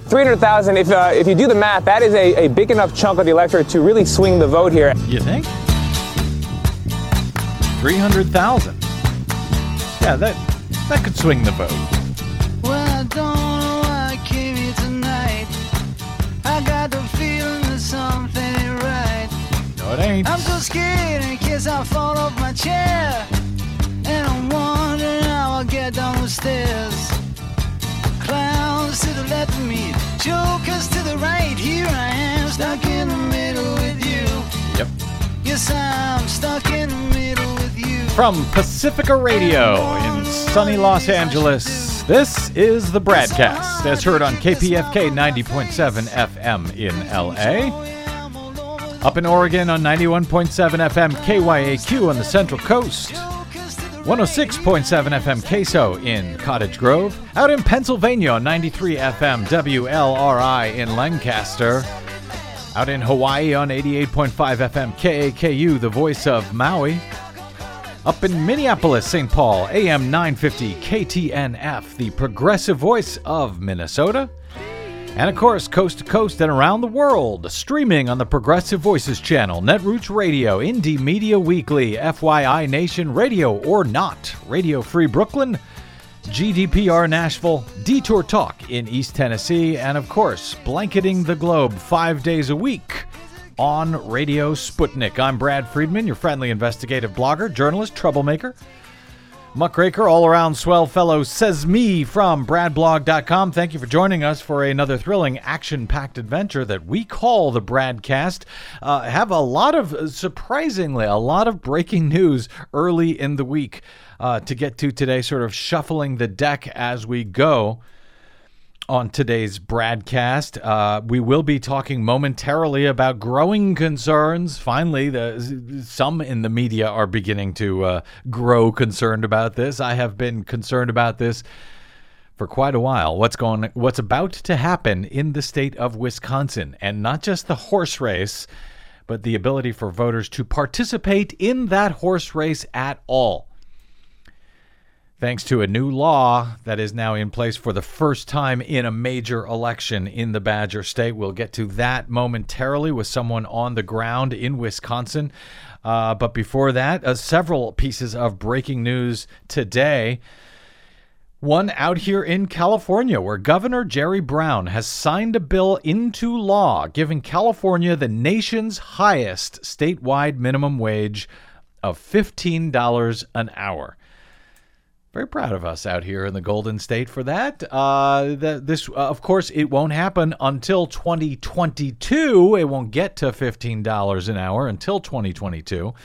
300,000, if you do the math, that is a big enough chunk of the electorate to really swing the vote here. You think? 300,000. Yeah, that could swing the vote. Well, I don't know why I came here tonight. I got the feeling that something ain't right. No, it ain't. I'm so scared in case I fall off my chair. And I'm wondering how I'll get down the stairs. Clowns to the left of me, jokers to the right. Here I am, stuck in the middle with you. Yep. Yes, I'm stuck in the middle with you. From Pacifica Radio in sunny Los Angeles, this is the Bradcast, as heard on KPFK 90.7 FM in LA. Up in Oregon on 91.7 FM KYAQ on the Central Coast. 106.7 FM Queso in Cottage Grove. Out in Pennsylvania on 93 FM WLRI in Lancaster. Out in Hawaii on 88.5 FM KAKU, the voice of Maui. Up in Minneapolis, St. Paul, AM 950 KTNF, the progressive voice of Minnesota. And of course, coast to coast and around the world, streaming on the Progressive Voices channel, Netroots Radio, Indie Media Weekly, FYI Nation, Radio or Not, Radio Free Brooklyn, GDPR Nashville, Detour Talk in East Tennessee, and of course, blanketing the globe 5 days a week on Radio Sputnik. I'm Brad Friedman, your friendly investigative blogger, journalist, troublemaker, muckraker, all-around swell fellow, says me from bradblog.com. Thank you for joining us for another thrilling, action-packed adventure that we call the Bradcast. Have a lot of, surprisingly, a lot of breaking news early in the week to get to today, sort of shuffling the deck as we go. On today's Bradcast, we will be talking momentarily about growing concerns. Finally, some in the media are beginning to grow concerned about this. I have been concerned about this for quite a while. What's about to happen in the state of Wisconsin, and not just the horse race, but the ability for voters to participate in that horse race at all. Thanks to a new law that is now in place for the first time in a major election in the Badger State. We'll get to that momentarily with someone on the ground in Wisconsin. But before that, several pieces of breaking news today. One out here in California, where Governor Jerry Brown has signed a bill into law giving California the nation's highest statewide minimum wage of $15 an hour. Very proud of us out here in the Golden State for that. Of course, it won't happen until 2022. It won't get to $15 an hour until 2022.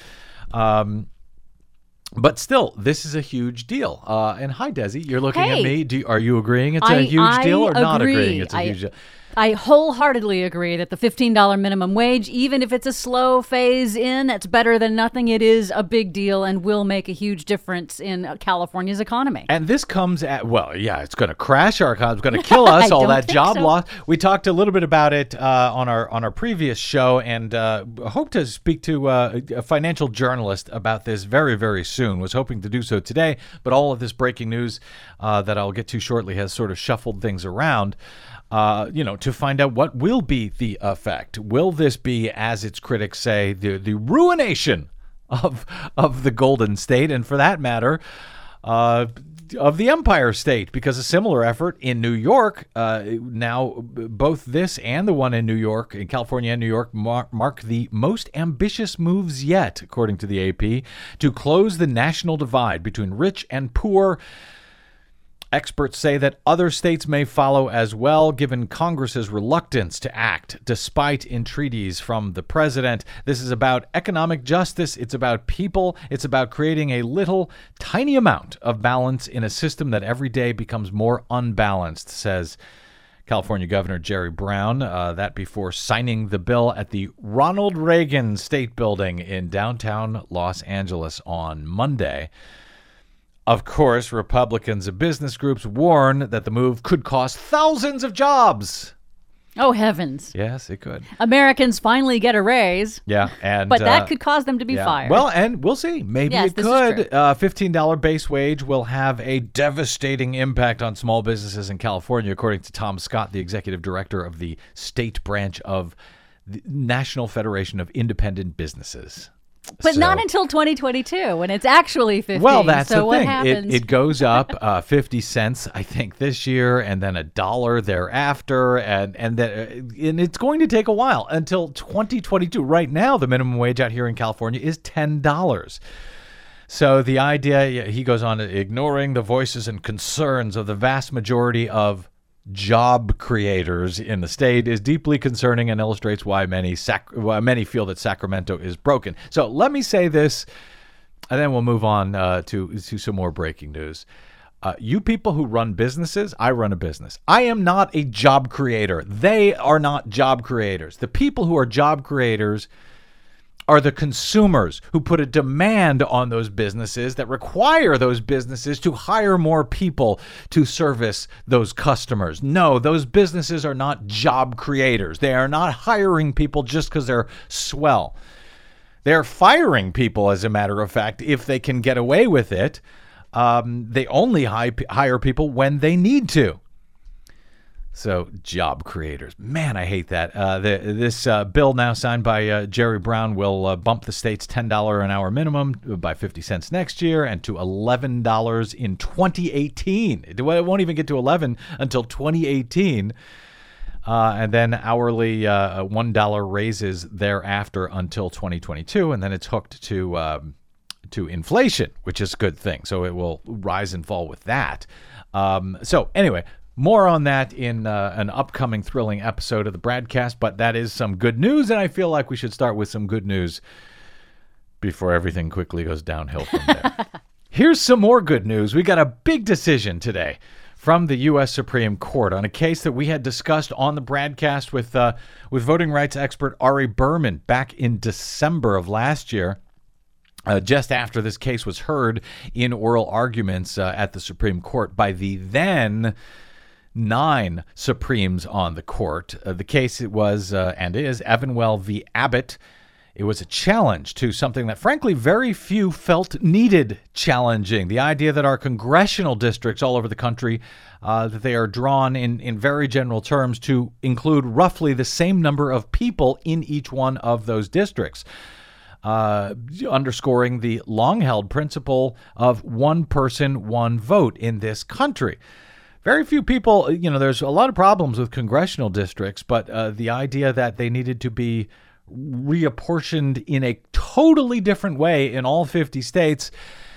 But still, this is a huge deal. And hi, Desi, you're looking at me. Are you agreeing it's a huge deal or not agreeing it's a huge deal? I wholeheartedly agree that the $15 minimum wage, even if it's a slow phase in, that's better than nothing. It is a big deal and will make a huge difference in California's economy. And this comes at, it's going to crash our economy. It's going to kill us, all that job loss. We talked a little bit about it on our previous show, and hope to speak to a financial journalist about this very, very soon. Was hoping to do so today, but all of this breaking news that I'll get to shortly has sort of shuffled things around. To find out what will be the effect. Will this be, as its critics say, the ruination of the Golden State, and for that matter, of the Empire State? Because a similar effort in New York, now both this and the one in New York, in California and New York, mark the most ambitious moves yet, according to the AP, to close the national divide between rich and poor. Experts say that other states may follow as well, given Congress's reluctance to act despite entreaties from the president. This is about economic justice. It's about people. It's about creating a little tiny amount of balance in a system that every day becomes more unbalanced, says California Governor Jerry Brown. That before signing the bill at the Ronald Reagan State Building in downtown Los Angeles on Monday. Of course, Republicans and business groups warn that the move could cost thousands of jobs. Oh, heavens. Yes, it could. Americans finally get a raise. Yeah, and but that could cause them to be fired. Well, and we'll see. Maybe Yes, it this is could. true. $15 base wage will have a devastating impact on small businesses in California, according to Tom Scott, the executive director of the state branch of the National Federation of Independent Businesses. But not until 2022 when it's actually 50. Well, that's so the what thing. happens? It goes up 50 cents, I think, this year, and then $1 thereafter, and it's going to take a while until 2022. Right now, the minimum wage out here in California is $10. So the idea, he goes on, ignoring the voices and concerns of the vast majority of job creators in the state is deeply concerning and illustrates why many feel that Sacramento is broken. So let me say this, and then we'll move on to some more breaking news. You people who run businesses, I run a business. I am not a job creator. They are not job creators. The people who are job creators are the consumers who put a demand on those businesses that require those businesses to hire more people to service those customers. No, those businesses are not job creators. They are not hiring people just because they're swell. They're firing people, as a matter of fact, if they can get away with it. They only hire people when they need to. So, job creators. Man, I hate that. This bill now signed by Jerry Brown will bump the state's $10 an hour minimum by 50 cents next year and to $11 in 2018. It won't even get to 11 until 2018. And then hourly $1 raises thereafter until 2022. And then it's hooked to inflation, which is a good thing. So it will rise and fall with that. So anyway, more on that in an upcoming thrilling episode of the Bradcast, but that is some good news, and I feel like we should start with some good news before everything quickly goes downhill from there. Here's some more good news. We got a big decision today from the U.S. Supreme Court on a case that we had discussed on the Bradcast with voting rights expert Ari Berman back in December of last year. Just after this case was heard in oral arguments at the Supreme Court by the then 9 Supremes on the court. The case was and is Evanwell v. Abbott. It was a challenge to something that, frankly, very few felt needed challenging. The idea that our congressional districts all over the country, that they are drawn in very general terms to include roughly the same number of people in each one of those districts. Underscoring the long-held principle of one person, one vote in this country. Very few people, there's a lot of problems with congressional districts, but the idea that they needed to be reapportioned in a totally different way in all 50 states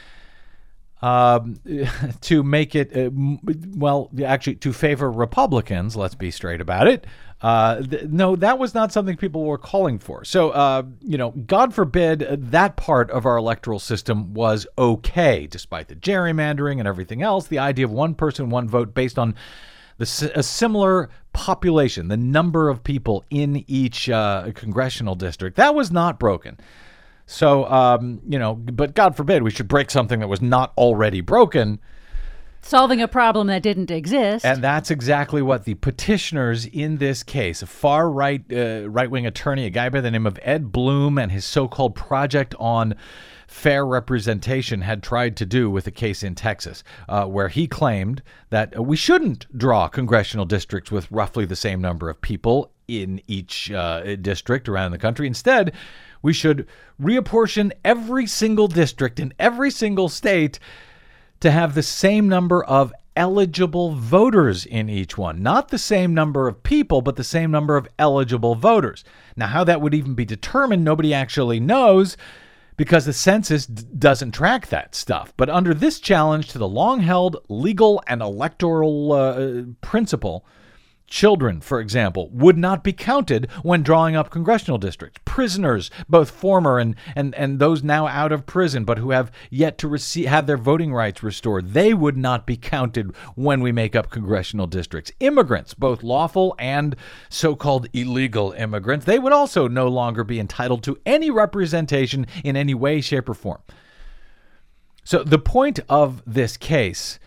to make it, to favor Republicans, let's be straight about it. No, that was not something people were calling for. So, God forbid that part of our electoral system was okay, despite the gerrymandering and everything else. The idea of one person, one vote based on a similar population, the number of people in each congressional district, that was not broken. So, but God forbid we should break something that was not already broken. Solving a problem that didn't exist. And that's exactly what the petitioners in this case, a far right-wing attorney, a guy by the name of Ed Bloom, and his so-called Project on Fair Representation had tried to do with a case in Texas, where he claimed that we shouldn't draw congressional districts with roughly the same number of people in each district around the country. Instead, we should reapportion every single district in every single state to have the same number of eligible voters in each one. Not the same number of people, but the same number of eligible voters. Now, how that would even be determined, nobody actually knows, because the census doesn't track that stuff. But under this challenge to the long-held legal and electoral principle, children, for example, would not be counted when drawing up congressional districts. Prisoners, both former and those now out of prison, but who have yet to have their voting rights restored, they would not be counted when we make up congressional districts. Immigrants, both lawful and so-called illegal immigrants, they would also no longer be entitled to any representation in any way, shape, or form. So the point of this case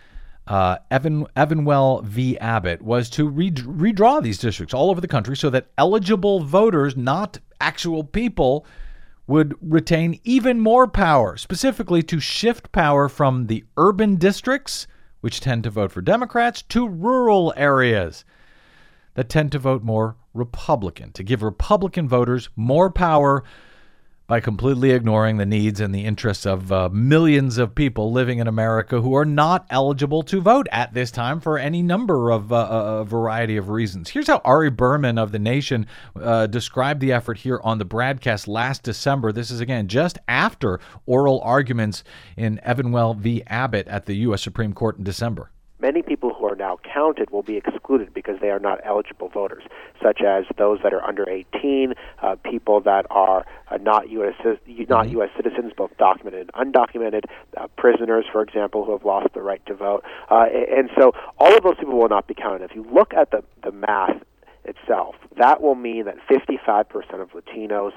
Evanwell v. Abbott, was to redraw these districts all over the country so that eligible voters, not actual people, would retain even more power, specifically to shift power from the urban districts, which tend to vote for Democrats, to rural areas that tend to vote more Republican, to give Republican voters more power by completely ignoring the needs and the interests of millions of people living in America who are not eligible to vote at this time for any number of a variety of reasons. Here's how Ari Berman of The Nation described the effort here on the broadcast last December. This is, again, just after oral arguments in Evanwell v. Abbott at the U.S. Supreme Court in December. Many people who are now counted will be excluded because they are not eligible voters, such as those that are under 18, people that are not U.S. citizens, both documented and undocumented, prisoners, for example, who have lost the right to vote. And so all of those people will not be counted. If you look at the math itself, that will mean that 55% of Latinos,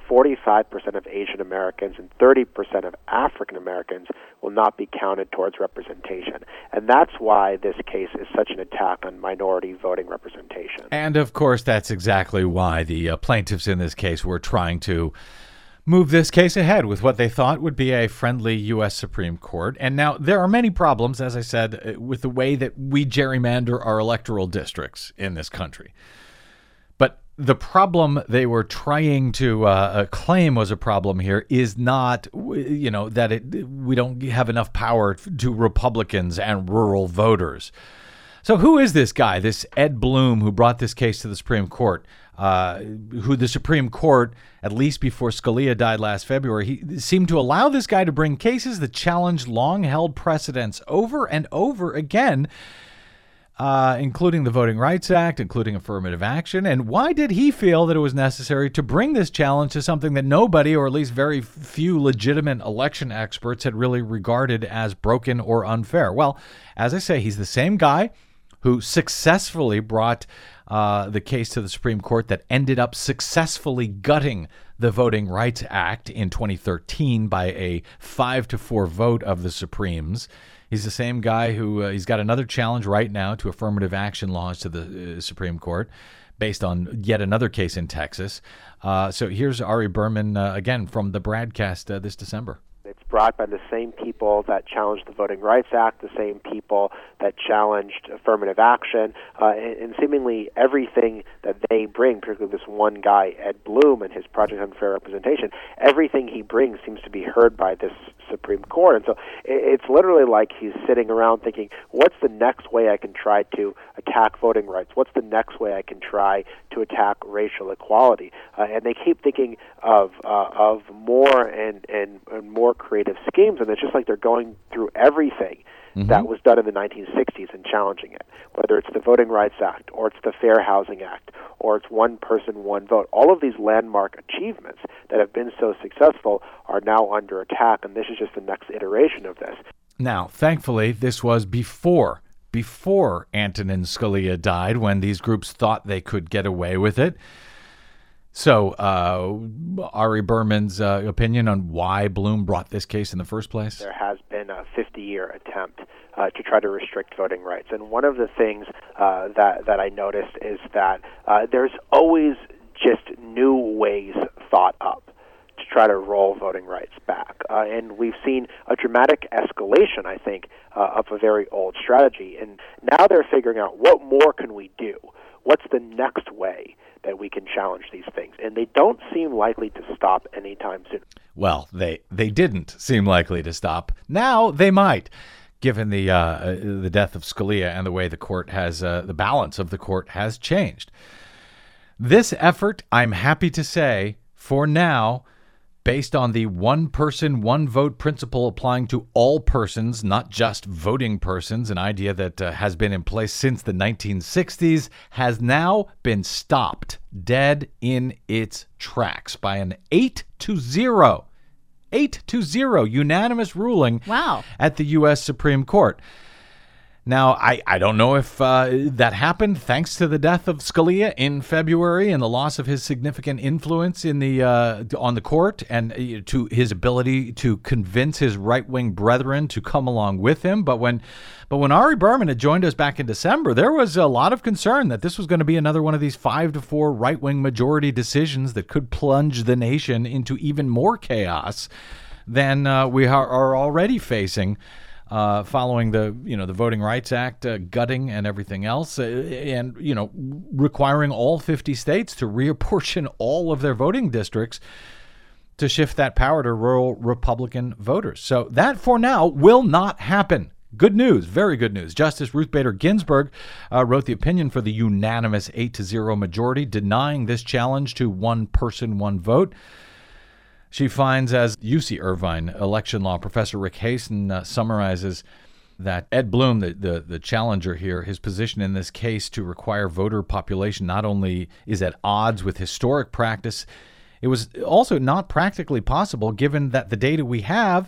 45% of Asian Americans, and 30% of African Americans will not be counted towards representation. And that's why this case is such an attack on minority voting representation. And, of course, that's exactly why the plaintiffs in this case were trying to move this case ahead with what they thought would be a friendly U.S. Supreme Court. And now there are many problems, as I said, with the way that we gerrymander our electoral districts in this country. But the problem they were trying to claim was a problem here is not, that we don't have enough power to Republicans and rural voters. So who is this guy, this Ed Blum, who brought this case to the Supreme Court, who the Supreme Court, at least before Scalia died last February, he seemed to allow this guy to bring cases that challenged long-held precedents over and over again, including the Voting Rights Act, including affirmative action. And why did he feel that it was necessary to bring this challenge to something that nobody, or at least very few legitimate election experts, had really regarded as broken or unfair? Well, as I say, he's the same guy who successfully brought the case to the Supreme Court that ended up successfully gutting the Voting Rights Act in 2013 by a 5-4 vote of the Supremes. He's the same guy who he's got another challenge right now to affirmative action laws to the Supreme Court based on yet another case in Texas. So here's Ari Berman again from the broadcast this December. It's brought by the same people that challenged the Voting Rights Act, the same people that challenged affirmative action, and seemingly everything that they bring, particularly this one guy, Ed Blum, and his Project on Fair Representation, everything he brings seems to be heard by this Supreme Court. And so it's literally like he's sitting around thinking, what's the next way I can try to attack voting rights? What's the next way I can try to attack racial equality? And they keep thinking of more and more creative schemes, and it's just like they're going through everything that was done in the 1960s and challenging it, whether it's the Voting Rights Act or it's the Fair Housing Act or it's one person, one vote. All of these landmark achievements that have been so successful are now under attack, and this is just the next iteration of this. Now, thankfully, this was before Antonin Scalia died, when these groups thought they could get away with it. So, Ari Berman's opinion on why Blum brought this case in the first place? There has been a 50-year attempt to try to restrict voting rights. And one of the things that I noticed is that there's always just new ways thought up to try to roll voting rights back. And we've seen a dramatic escalation, I think, of a very old strategy. And now they're figuring out, what more can we do? What's the next way that we can challenge these things? And they don't seem likely to stop anytime soon. Well, they didn't seem likely to stop. Now they might, given the death of Scalia and the way the court has, the balance of the court has changed. This effort, I'm happy to say, for now, based on the one person, one vote principle applying to all persons, not just voting persons, an idea that has been in place since the 1960s, has now been stopped dead in its tracks by an 8-0 unanimous ruling Wow. at the U.S. Supreme Court. Now, I don't know if that happened thanks to the death of Scalia in February and the loss of his significant influence in the on the court and to his ability to convince his right-wing brethren to come along with him. But when Ari Berman had joined us back in December, there was a lot of concern that this was going to be another one of these 5-4 right-wing majority decisions that could plunge the nation into even more chaos than we are already facing. Following the Voting Rights Act gutting and everything else, and requiring all 50 states to reapportion all of their voting districts to shift that power to rural Republican voters. So that, for now, will not happen. Good news, very good news. Justice Ruth Bader Ginsburg wrote the opinion for the unanimous 8-0 majority, denying this challenge to one person, one vote. She finds, as UC Irvine election law professor Rick Hasen summarizes, that Ed Blum, the challenger here, his position in this case to require voter population not only is at odds with historic practice, it was also not practically possible given that the data we have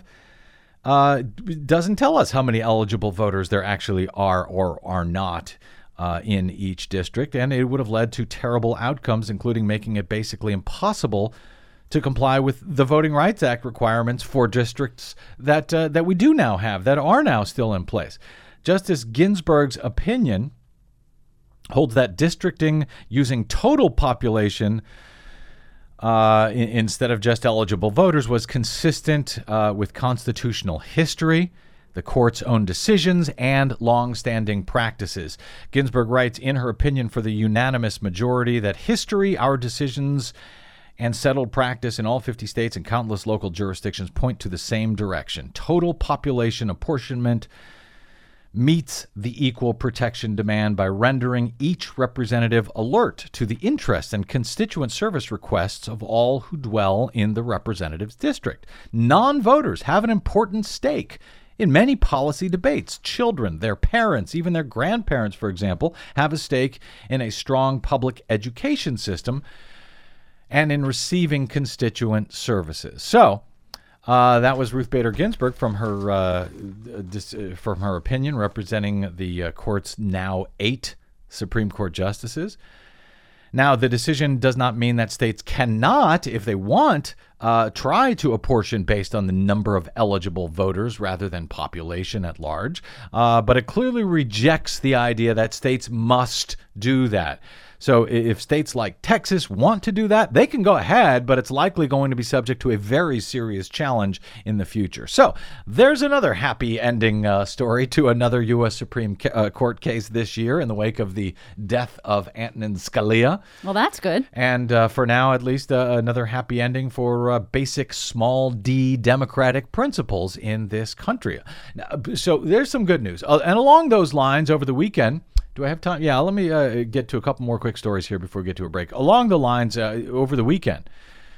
doesn't tell us how many eligible voters there actually are or are not in each district. And it would have led to terrible outcomes, including making it basically impossible to comply with the Voting Rights Act requirements for districts that we do now have, that are now still in place. Justice Ginsburg's opinion holds that districting using total population instead of just eligible voters was consistent with constitutional history, the court's own decisions, and long-standing practices. Ginsburg writes in her opinion for the unanimous majority that history, our decisions, and settled practice in all 50 states and countless local jurisdictions point to the same direction. Total population apportionment meets the equal protection demand by rendering each representative alert to the interests and constituent service requests of all who dwell in the representative's district. Non-voters have an important stake in many policy debates. Children, their parents, even their grandparents, for example, have a stake in a strong public education system and in receiving constituent services. So that was Ruth Bader Ginsburg from her opinion, representing the court's now 8 Supreme Court justices. Now, the decision does not mean that states cannot, if they want, try to apportion based on the number of eligible voters rather than population at large. But it clearly rejects the idea that states must do that. So if states like Texas want to do that, they can go ahead, but it's likely going to be subject to a very serious challenge in the future. So there's another happy ending story to another U.S. Supreme Court case this year in the wake of the death of Antonin Scalia. Well, that's good. And for now, at least, another happy ending for basic small d democratic principles in this country. Now, so there's some good news. And along those lines, over the weekend, do I have time? Yeah, let me get to a couple more quick stories here before we get to a break. Along the lines, over the weekend,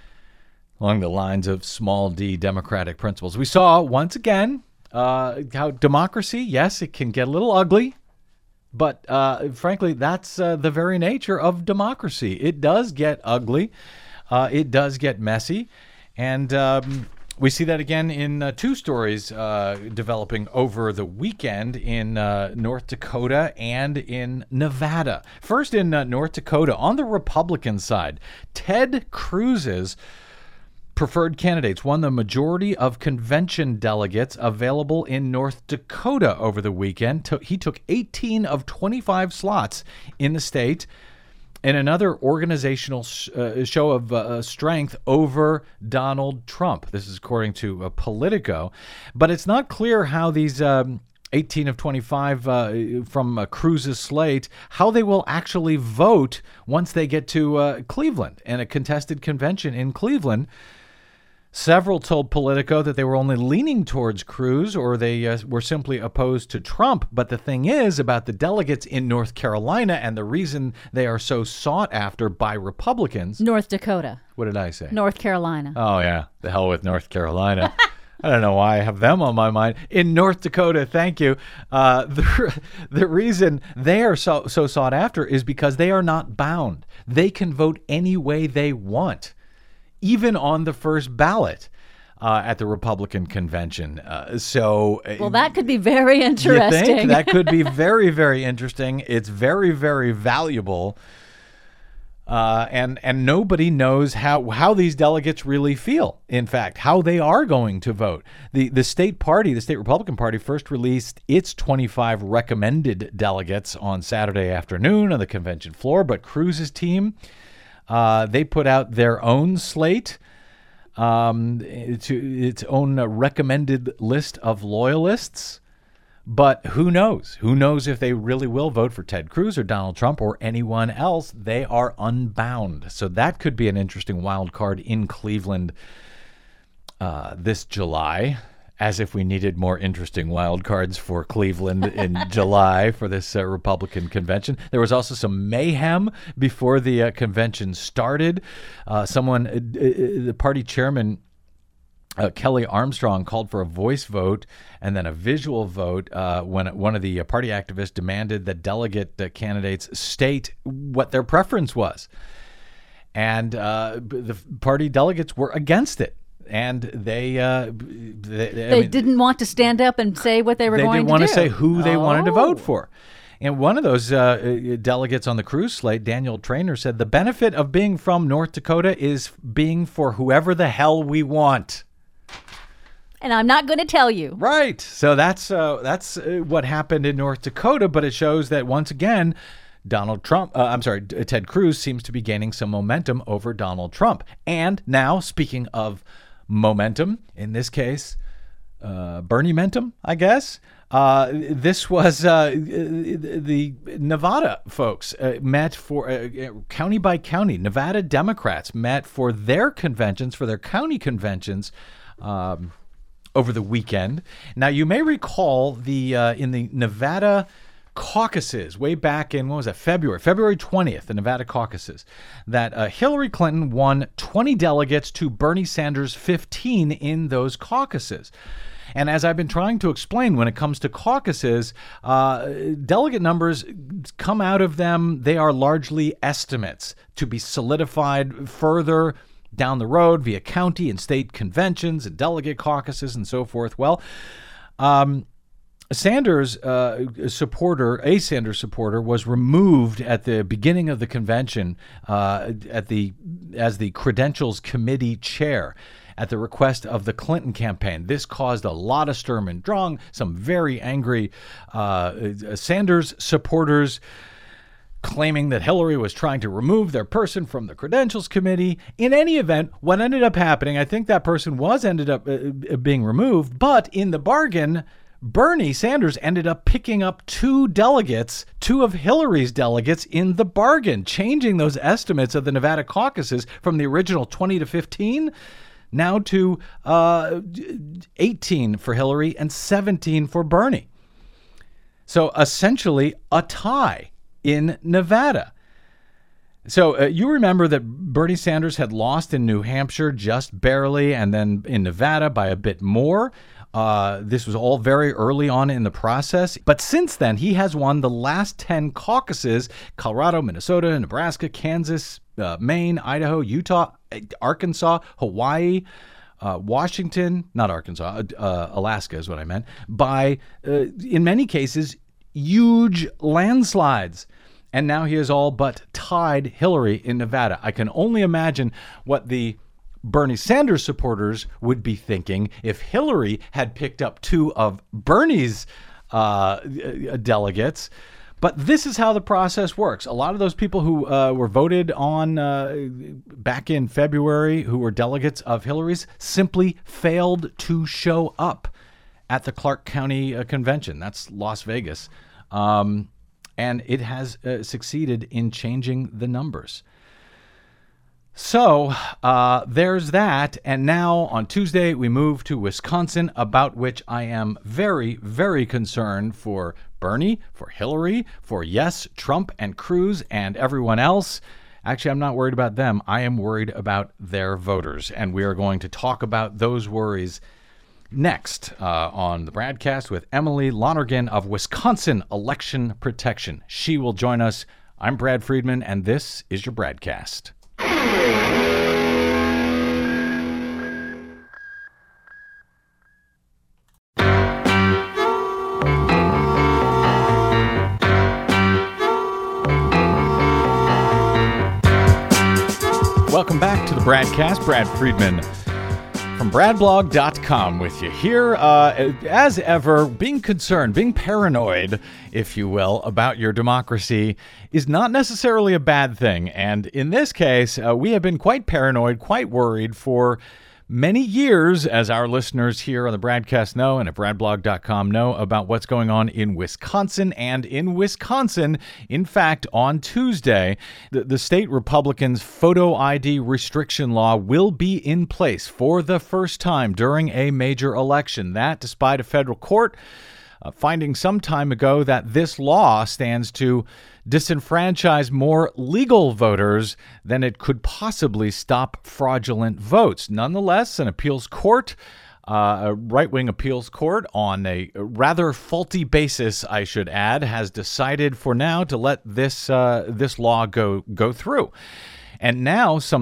along the lines of small d democratic principles, we saw once again how democracy, yes, it can get a little ugly, but frankly, that's the very nature of democracy. It does get ugly. It does get messy. And we see that again in 2 stories developing over the weekend in North Dakota and in Nevada. First, in North Dakota, on the Republican side, Ted Cruz's preferred candidates won the majority of convention delegates available in North Dakota over the weekend. He took 18 of 25 slots in the state, in another organizational show of strength over Donald Trump. This is according to Politico. But it's not clear how these 18 of 25 from Cruz's slate, how they will actually vote once they get to Cleveland and a contested convention in Cleveland. Several told Politico that they were only leaning towards Cruz or they were simply opposed to Trump. But the thing is about the delegates in North Carolina and the reason they are so sought after by Republicans. North Dakota. What did I say? North Carolina. Oh, yeah. The hell with North Carolina. I don't know why I have them on my mind. In North Dakota, thank you. The reason they are so sought after is because they are not bound. They can vote any way they want, even on the first ballot. at the Republican convention. Well, that could be very interesting. You think? That could be very, very interesting. It's very, very valuable. And nobody knows how these delegates really feel, in fact, how they are going to vote. The state party, the state Republican Party, first released its 25 recommended delegates on Saturday afternoon on the convention floor, but Cruz's team, they put out their own slate, its own recommended list of loyalists. But who knows? Who knows if they really will vote for Ted Cruz or Donald Trump or anyone else? They are unbound. So that could be an interesting wild card in Cleveland this July, as if we needed more interesting wild cards for Cleveland in July for this Republican convention. There was also some mayhem before the convention started. The party chairman, Kelly Armstrong, called for a voice vote and then a visual vote when one of the party activists demanded that delegate candidates state what their preference was. And the party delegates were against it. And they didn't want to stand up and say what they were going to do. They didn't want to say who they wanted to vote for. And one of those delegates on the Cruz slate, Daniel Traynor, said the benefit of being from North Dakota is being for whoever the hell we want. And I'm not going to tell you. Right. So that's what happened in North Dakota, but it shows that once again, Ted Cruz seems to be gaining some momentum over Donald Trump. And now, speaking of momentum, in this case, Bernie-mentum, I guess, this was the Nevada folks met for county by county. Nevada Democrats met for their conventions, for their county conventions, over the weekend. Now, you may recall in the Nevada caucuses way back in, February 20th, the Nevada caucuses, that Hillary Clinton won 20 delegates to Bernie Sanders 15 in those caucuses. And as I've been trying to explain, when it comes to caucuses, delegate numbers come out of them. They are largely estimates to be solidified further down the road via county and state conventions and delegate caucuses and so forth. Well, Sanders supporter was removed at the beginning of the convention as the Credentials Committee chair at the request of the Clinton campaign. This caused a lot of Sturm und Drang, some very angry Sanders supporters claiming that Hillary was trying to remove their person from the Credentials Committee. In any event, what ended up happening, I think that person ended up being removed, but in the bargain, Bernie Sanders ended up picking up two of Hillary's delegates in the bargain, changing those estimates of the Nevada caucuses from the original 20 to 15 now to 18 for Hillary and 17 for Bernie. So essentially a tie in Nevada. So you remember that Bernie Sanders had lost in New Hampshire just barely, and then in Nevada by a bit more. This was all very early on in the process. But since then, he has won the last 10 caucuses: Colorado, Minnesota, Nebraska, Kansas, Maine, Idaho, Utah, Arkansas, Hawaii, Washington, not Arkansas, Alaska is what I meant, by, in many cases, huge landslides. And now he has all but tied Hillary in Nevada. I can only imagine what the Bernie Sanders supporters would be thinking if Hillary had picked up two of Bernie's delegates. But this is how the process works. A lot of those people who were voted on back in February, who were delegates of Hillary's, simply failed to show up at the Clark County Convention. That's Las Vegas. And it has succeeded in changing the numbers. So there's that. And now on Tuesday, we move to Wisconsin, about which I am very, very concerned for Bernie, for Hillary, for, yes, Trump and Cruz and everyone else. Actually, I'm not worried about them. I am worried about their voters. And we are going to talk about those worries next on the Bradcast with Emily Lonergan of Wisconsin Election Protection. She will join us. I'm Brad Friedman, and this is your Bradcast. Welcome back to the Bradcast. Brad Friedman from bradblog.com with you here. As ever, being concerned, being paranoid, if you will, about your democracy is not necessarily a bad thing. And in this case, we have been quite paranoid, quite worried for many years, as our listeners here on the Bradcast know and at bradblog.com know, about what's going on in Wisconsin. And in Wisconsin, in fact, on Tuesday, the state Republicans' photo ID restriction law will be in place for the first time during a major election. That, despite a federal court finding some time ago that this law stands to disenfranchise more legal voters than it could possibly stop fraudulent votes. Nonetheless, an appeals court, a right-wing appeals court on a rather faulty basis, I should add, has decided for now to let this law go through. And now some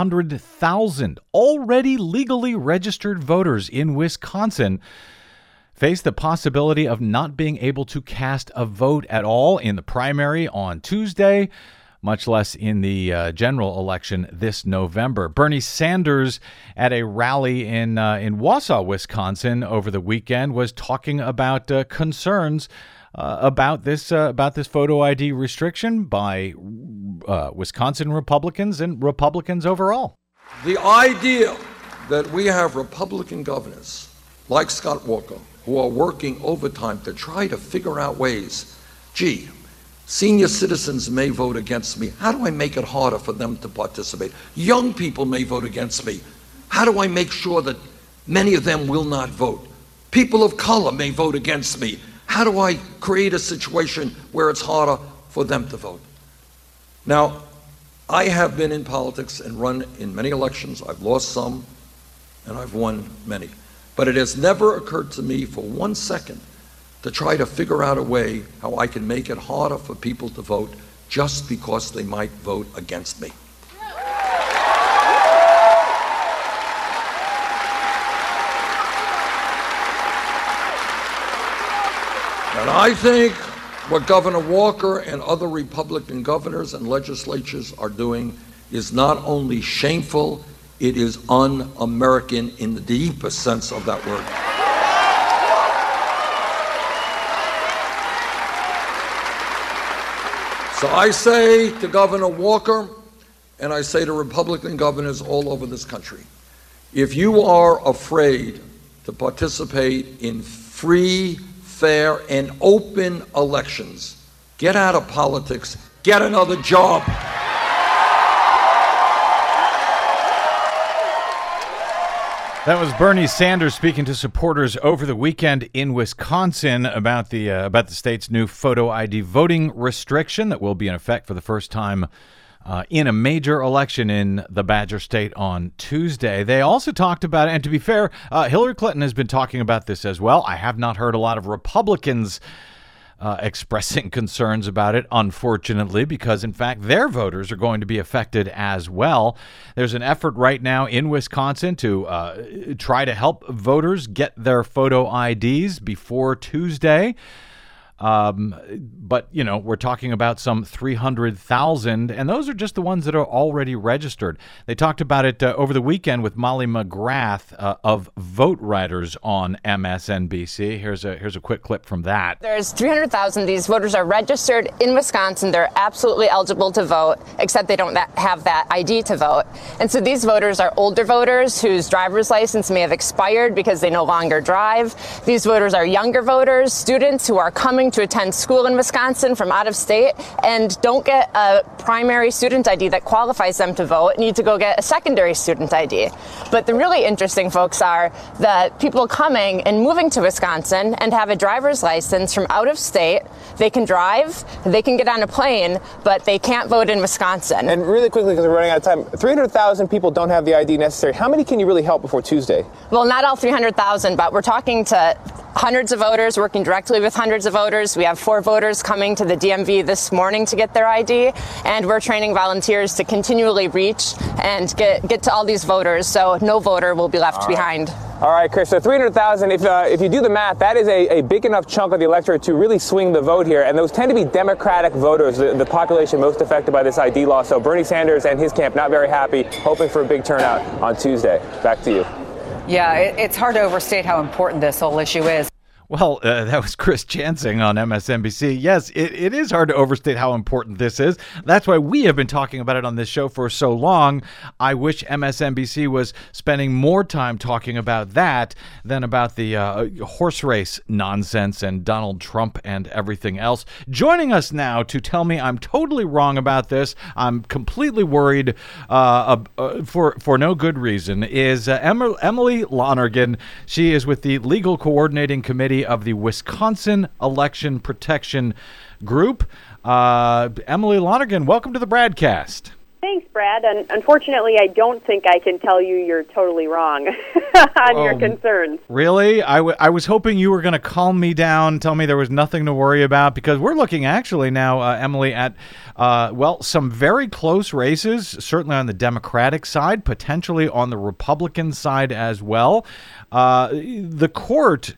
300,000 already legally registered voters in Wisconsin face the possibility of not being able to cast a vote at all in the primary on Tuesday, much less in the general election this November. Bernie Sanders, at a rally in Wausau, Wisconsin, over the weekend, was talking about concerns about this photo ID restriction by Wisconsin Republicans and Republicans overall. The idea that we have Republican governors like Scott Walker who are working overtime to try to figure out ways, gee, senior citizens may vote against me. How do I make it harder for them to participate? Young people may vote against me. How do I make sure that many of them will not vote? People of color may vote against me. How do I create a situation where it's harder for them to vote? Now, I have been in politics and run in many elections. I've lost some, and I've won many. But it has never occurred to me for 1 second to try to figure out a way how I can make it harder for people to vote just because they might vote against me. And I think what Governor Walker and other Republican governors and legislatures are doing is not only shameful, it is un-American in the deepest sense of that word. So I say to Governor Walker, and I say to Republican governors all over this country, if you are afraid to participate in free, fair, and open elections, get out of politics, get another job. That was Bernie Sanders speaking to supporters over the weekend in Wisconsin about the state's new photo ID voting restriction that will be in effect for the first time in a major election in the Badger State on Tuesday. They also talked about it, and to be fair, Hillary Clinton has been talking about this as well. I have not heard a lot of Republicans expressing concerns about it, unfortunately, because, in fact, their voters are going to be affected as well. There's an effort right now in Wisconsin to try to help voters get their photo IDs before Tuesday. But, you know, we're talking about some 300,000, and those are just the ones that are already registered. They talked about it over the weekend with Molly McGrath of Vote Riders on MSNBC. Here's a quick clip from that. There's 300,000. These voters are registered in Wisconsin. They're absolutely eligible to vote, except they don't have that ID to vote. And so these voters are older voters whose driver's license may have expired because they no longer drive. These voters are younger voters, students who are coming to attend school in Wisconsin from out of state and don't get a primary student ID that qualifies them to vote, need to go get a secondary student ID. But the really interesting folks are that people coming and moving to Wisconsin and have a driver's license from out of state. They can drive, they can get on a plane, but they can't vote in Wisconsin. And really quickly, because we're running out of time, 300,000 people don't have the ID necessary. How many can you really help before Tuesday? Well, not all 300,000, but we're talking to hundreds of voters, working directly with hundreds of voters. We have 4 voters coming to the DMV this morning to get their ID, and we're training volunteers to continually reach and get to all these voters so no voter will be left behind. All right, Chris, so 300,000, if you do the math, that is a big enough chunk of the electorate to really swing the vote here. And those tend to be Democratic voters, the population most affected by this ID law. So Bernie Sanders and his camp not very happy, hoping for a big turnout on Tuesday. Back to you. Yeah, it's hard to overstate how important this whole issue is. Well, that was Chris Chansing on MSNBC. Yes, it is hard to overstate how important this is. That's why we have been talking about it on this show for so long. I wish MSNBC was spending more time talking about that than about the horse race nonsense and Donald Trump and everything else. Joining us now to tell me I'm totally wrong about this, I'm completely worried for no good reason, is Emily Lonergan. She is with the Legal Coordinating Committee of the Wisconsin Election Protection Group. Emily Lonergan, welcome to the Bradcast. Thanks, Brad. And unfortunately, I don't think I can tell you you're totally wrong on your concerns. Really? I was hoping you were going to calm me down, tell me there was nothing to worry about, because we're looking actually now, Emily, at, some very close races, certainly on the Democratic side, potentially on the Republican side as well. The court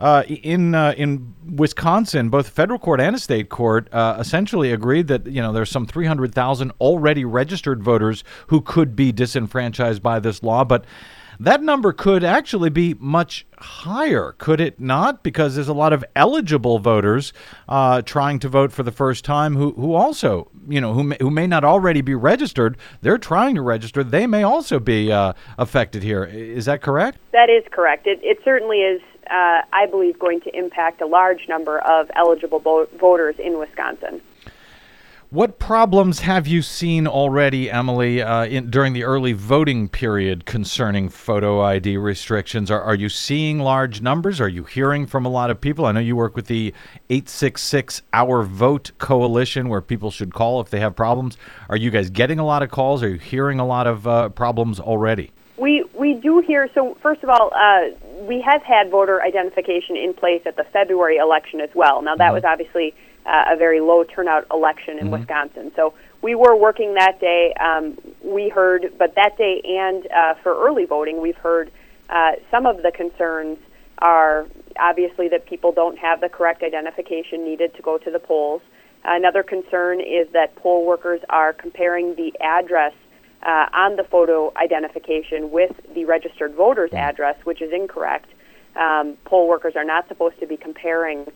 in Wisconsin, both federal court and a state court, essentially agreed that there's some 300,000 already registered voters who could be disenfranchised by this law, but that number could actually be much higher, could it not? Because there's a lot of eligible voters trying to vote for the first time who also, who may not already be registered. They're trying to register. They may also be affected here. Is that correct? That is correct. It certainly is, I believe, going to impact a large number of eligible voters in Wisconsin. What problems have you seen already, Emily, during the early voting period concerning photo ID restrictions? Are you seeing large numbers? Are you hearing from a lot of people? I know you work with the 866 Our Vote Coalition, where people should call if they have problems. Are you guys getting a lot of calls? Are you hearing a lot of problems already? We do hear. So first of all, we have had voter identification in place at the February election as well. Now that was obviously a very low turnout election in Wisconsin. So we were working that day. We heard, but that day and for early voting, we've heard some of the concerns are obviously that people don't have the correct identification needed to go to the polls. Another concern is that poll workers are comparing the address on the photo identification with the registered voter's address, which is incorrect. Poll workers are not supposed to be comparing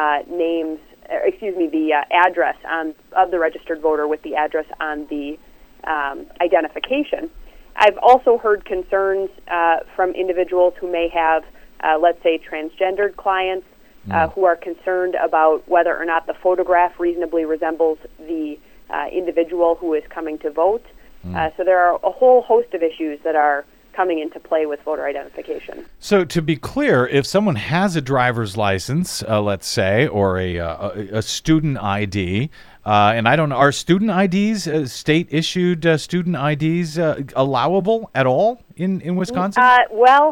the address of the registered voter with the address on the identification. I've also heard concerns from individuals who may have, let's say, transgendered clients who are concerned about whether or not the photograph reasonably resembles the individual who is coming to vote. So there are a whole host of issues that are coming into play with voter identification. So to be clear, if someone has a driver's license, let's say, or a student ID, and I don't know, are student IDs, state-issued student IDs, allowable at all in Wisconsin? Well,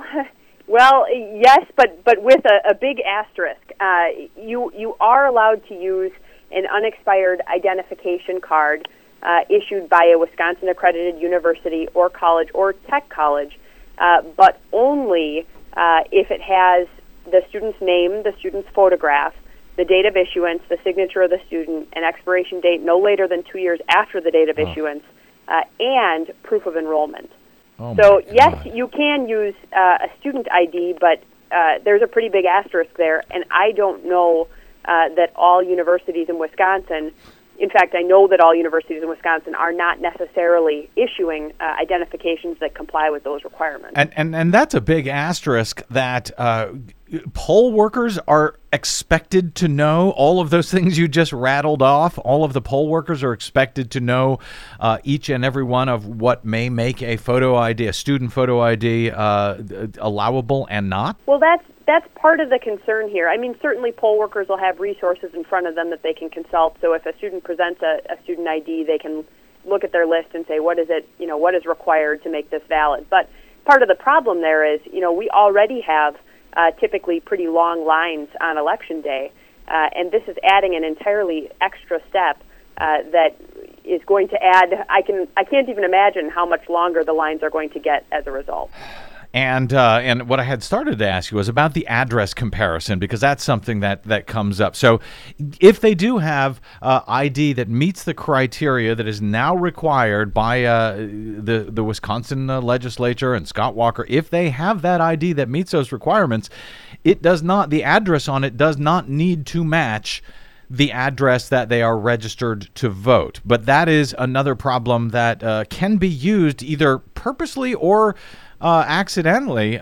yes, but with a big asterisk. You are allowed to use an unexpired identification card issued by a Wisconsin-accredited university or college or tech college, but only if it has the student's name, the student's photograph, the date of issuance, the signature of the student, an expiration date no later than 2 years after the date of issuance, and proof of enrollment. So, yes, you can use a student ID, but there's a pretty big asterisk there, and I don't know that all universities in Wisconsin, in fact, I know that all universities in Wisconsin are not necessarily issuing identifications that comply with those requirements. And that's a big asterisk that poll workers are expected to know all of those things you just rattled off. All of the poll workers are expected to know each and every one of what may make a photo ID, a student photo ID, allowable and not? Well, that's part of the concern here. I mean, certainly poll workers will have resources in front of them that they can consult. So if a student presents a student ID, they can look at their list and say, what is it, what is required to make this valid? But part of the problem there is, we already have typically pretty long lines on Election Day, and this is adding an entirely extra step that is going to add, I can't even imagine how much longer the lines are going to get as a result. And what I had started to ask you was about the address comparison, because that's something that comes up. So if they do have ID that meets the criteria that is now required by the Wisconsin legislature and Scott Walker, if they have that ID that meets those requirements, the address on it does not need to match the address that they are registered to vote. But that is another problem that can be used either purposely or accidentally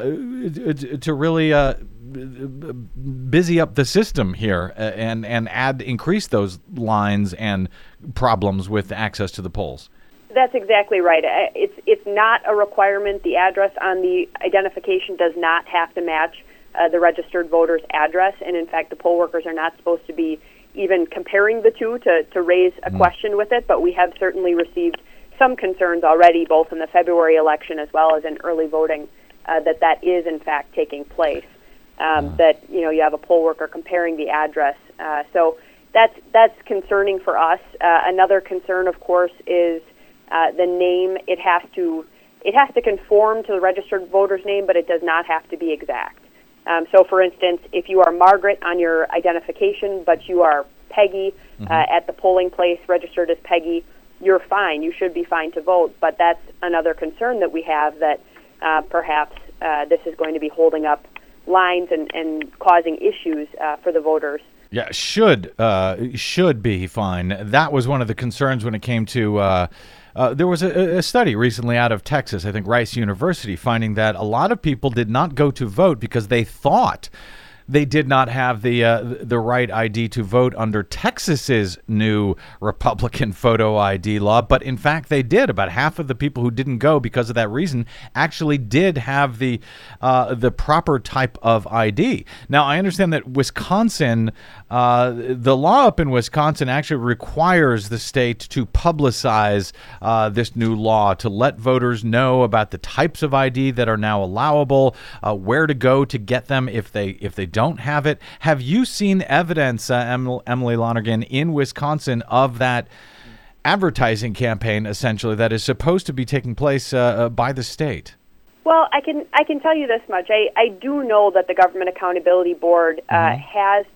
to really busy up the system here and increase those lines and problems with access to the polls. That's exactly right. It's not a requirement. The address on the identification does not have to match the registered voter's address, and in fact, the poll workers are not supposed to be even comparing the two to raise a question with it, but we have certainly received some concerns already, both in the February election as well as in early voting, that is in fact taking place. That you have a poll worker comparing the address. So that's concerning for us. Another concern, of course, is the name. It has to conform to the registered voter's name, but it does not have to be exact. So, for instance, if you are Margaret on your identification, but you are Peggy at the polling place, registered as Peggy, you're fine. You should be fine to vote. But that's another concern that we have, that perhaps this is going to be holding up lines and causing issues for the voters. Yeah, should be fine. That was one of the concerns when it came to. There was a study recently out of Texas, I think Rice University, finding that a lot of people did not go to vote because they thought they did not have the right ID to vote under Texas's new Republican photo ID law, but in fact they did. About half of the people who didn't go because of that reason actually did have the proper type of ID. Now, I understand that Wisconsin, the law up in Wisconsin actually requires the state to publicize this new law, to let voters know about the types of ID that are now allowable, where to go to get them if they don't have it. Have you seen evidence, Emily Lonergan, in Wisconsin of that advertising campaign, essentially, that is supposed to be taking place by the state? Well, I can tell you this much. I do know that the Government Accountability Board have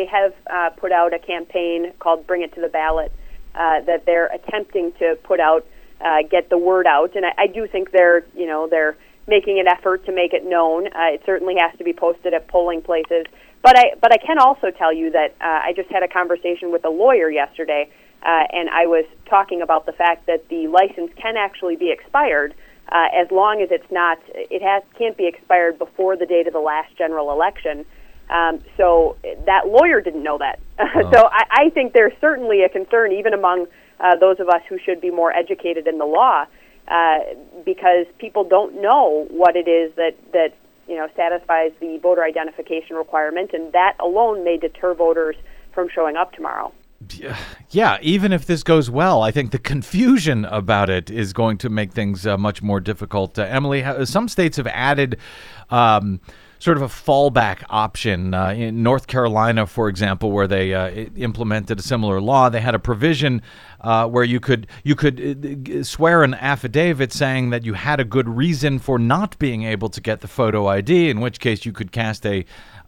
put out a campaign called Bring It to the Ballot that they're attempting to put out, get the word out, and I do think they're making an effort to make it known. It certainly has to be posted at polling places. But I can also tell you that I just had a conversation with a lawyer yesterday, and I was talking about the fact that the license can actually be expired as long as can't be expired before the date of the last general election. So that lawyer didn't know that. So I think there's certainly a concern, even among those of us who should be more educated in the law, because people don't know what it is that satisfies the voter identification requirement, and that alone may deter voters from showing up tomorrow. Yeah, even if this goes well, I think the confusion about it is going to make things much more difficult. Emily, some states have added sort of a fallback option. In North Carolina, for example, where they implemented a similar law, they had a provision where you could swear an affidavit saying that you had a good reason for not being able to get the photo ID, in which case you could cast a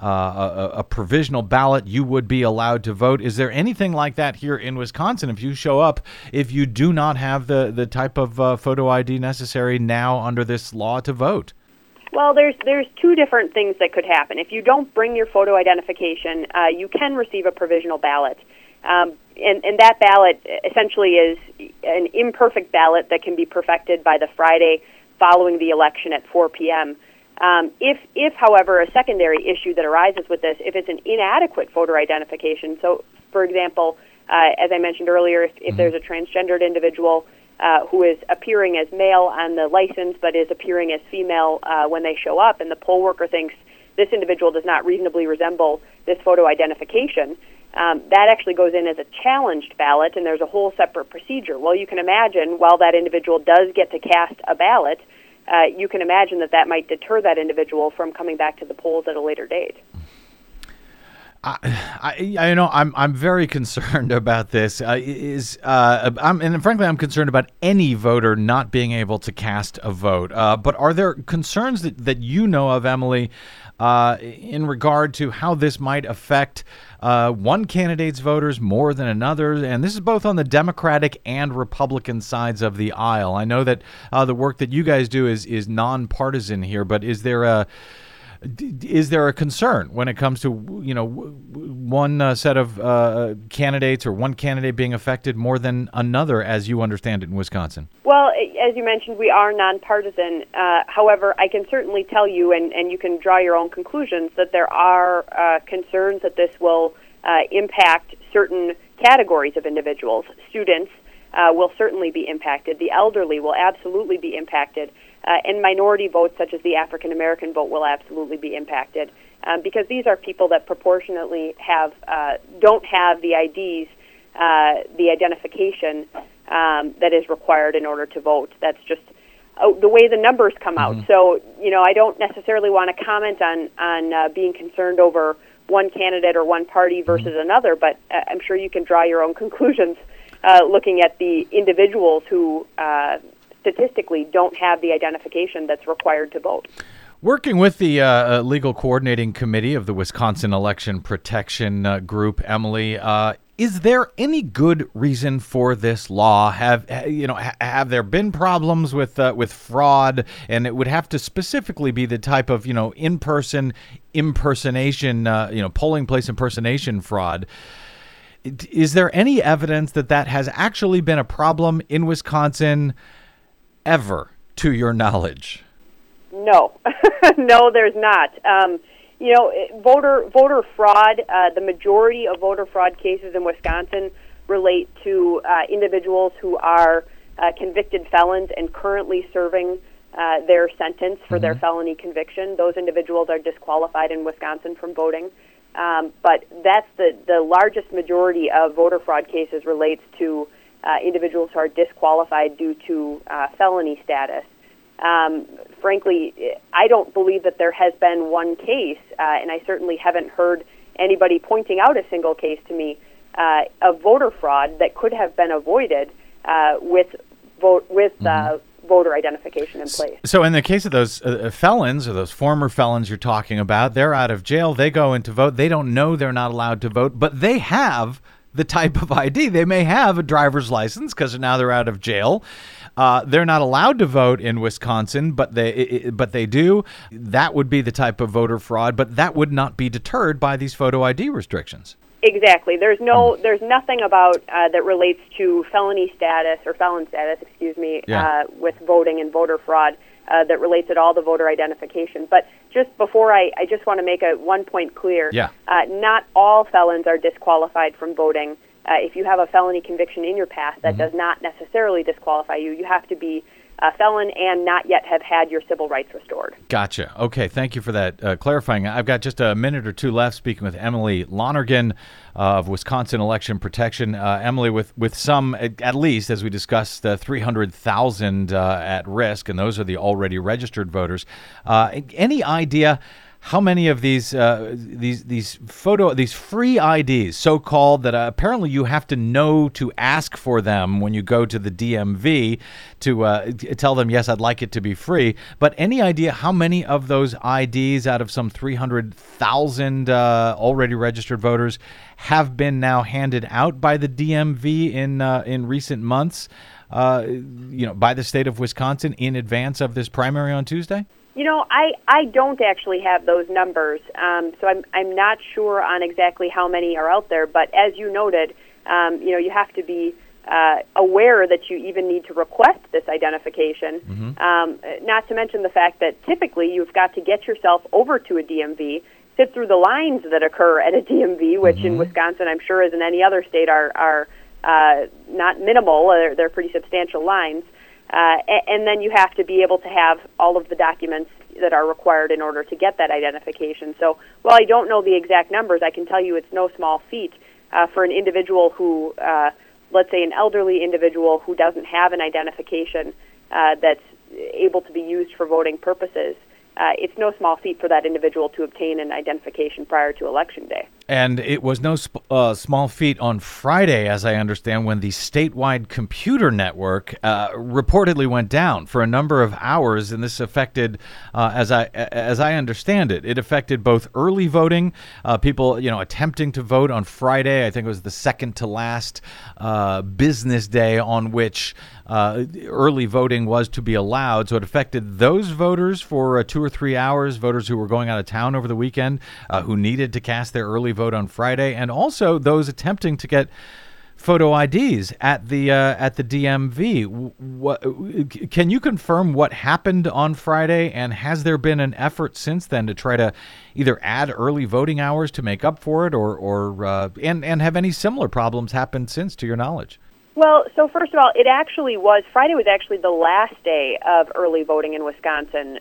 provisional ballot. You would be allowed to vote. Is there anything like that here in Wisconsin? If you show up, if you do not have the type of photo ID necessary now under this law to vote? Well, there's two different things that could happen. If you don't bring your photo identification, you can receive a provisional ballot. And that ballot essentially is an imperfect ballot that can be perfected by the Friday following the election at 4 p.m. If, however, a secondary issue that arises with this, if it's an inadequate voter identification, so, for example, as I mentioned earlier, if there's a transgendered individual who is appearing as male on the license but is appearing as female when they show up, and the poll worker thinks this individual does not reasonably resemble this photo identification, that actually goes in as a challenged ballot, and there's a whole separate procedure. Well, you can imagine, while that individual does get to cast a ballot, you can imagine that might deter that individual from coming back to the polls at a later date. I'm very concerned about this. And frankly, I'm concerned about any voter not being able to cast a vote. But are there concerns that you know of, Emily, in regard to how this might affect one candidate's voters more than another? And this is both on the Democratic and Republican sides of the aisle. I know that the work that you guys do is nonpartisan here, but is there a concern when it comes to, one set of candidates or one candidate being affected more than another, as you understand it in Wisconsin? Well, as you mentioned, we are nonpartisan. However, I can certainly tell you, and you can draw your own conclusions, that there are concerns that this will impact certain categories of individuals. Students will certainly be impacted. The elderly will absolutely be impacted. And minority votes, such as the African American vote, will absolutely be impacted because these are people that proportionately don't have the IDs, the identification that is required in order to vote. That's just the way the numbers come out. So, I don't necessarily want to comment on being concerned over one candidate or one party versus another, but I'm sure you can draw your own conclusions looking at the individuals who statistically don't have the identification that's required to vote. Working with the legal coordinating committee of the Wisconsin Election Protection Group, Emily, is there any good reason for this law? Have there been problems with fraud? And it would have to specifically be the type of in-person impersonation, polling place impersonation fraud. Is there any evidence that has actually been a problem in Wisconsin ever, to your knowledge? No, no, there's not. Voter fraud. The majority of voter fraud cases in Wisconsin relate to individuals who are convicted felons and currently serving their sentence for their felony conviction. Those individuals are disqualified in Wisconsin from voting. But that's the largest majority of voter fraud cases relates to individuals who are disqualified due to felony status. Frankly, I don't believe that there has been one case, and I certainly haven't heard anybody pointing out a single case to me of voter fraud that could have been avoided with voter identification in place. So in the case of those felons or those former felons you're talking about, they're out of jail, they go in to vote, they don't know they're not allowed to vote, but they have the type of ID. They may have a driver's license because now they're out of jail. They're not allowed to vote in Wisconsin, but they do. That would be the type of voter fraud, but that would not be deterred by these photo ID restrictions. Exactly. There's nothing about that relates to felony status or felon status, with voting and voter fraud that relates at all to voter identification. But just before I just want to make one point clear. Not all felons are disqualified from voting. If you have a felony conviction in your past, that does not necessarily disqualify you. You have to be a felon and not yet have had your civil rights restored. Gotcha. Okay, thank you for that clarifying. I've got just a minute or two left speaking with Emily Lonergan of Wisconsin Election Protection. Emily, with some, at least, as we discussed, 300,000 at risk, and those are the already registered voters. Any idea how many of these free IDs, so-called, that apparently you have to know to ask for them when you go to the DMV to tell them, yes, I'd like it to be free. But any idea how many of those IDs out of some 300,000 already registered voters have been now handed out by the DMV in recent months, by the state of Wisconsin in advance of this primary on Tuesday? I don't actually have those numbers, so I'm not sure on exactly how many are out there. But as you noted, you have to be aware that you even need to request this identification. Not to mention the fact that typically you've got to get yourself over to a DMV, sit through the lines that occur at a DMV, which in Wisconsin, I'm sure, as in any other state, are not minimal. They're pretty substantial lines. And then you have to be able to have all of the documents that are required in order to get that identification. So while I don't know the exact numbers, I can tell you it's no small feat for an individual who, let's say an elderly individual who doesn't have an identification that's able to be used for voting purposes. It's no small feat for that individual to obtain an identification prior to Election Day. And it was no small feat on Friday, as I understand, when the statewide computer network reportedly went down for a number of hours, and this affected, as I understand it, it affected both early voting, people attempting to vote on Friday. I think it was the second to last business day on which early voting was to be allowed. So it affected those voters for 2 or 3 hours, voters who were going out of town over the weekend, who needed to cast their early vote on Friday, and also those attempting to get photo IDs at the DMV. Can you confirm what happened on Friday, and has there been an effort since then to try to either add early voting hours to make up for it, or have any similar problems happened since, to your knowledge? Well, so first of all, Friday was actually the last day of early voting in Wisconsin.